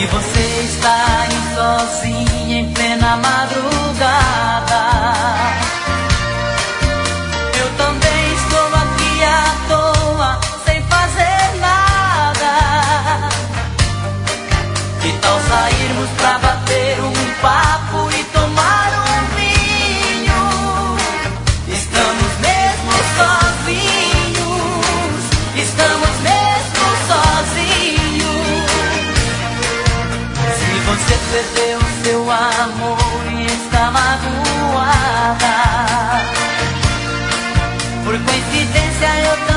você está aí sozinha em plena madrugada, eu também estou aqui à toa, sem fazer nada. Que tal sairmos pra bater um papo e tomar um vinho? Estamos mesmo sozinhos, estamos mesmo sozinhos. Se você perdeu seu amor e está magoada, por coincidência eu também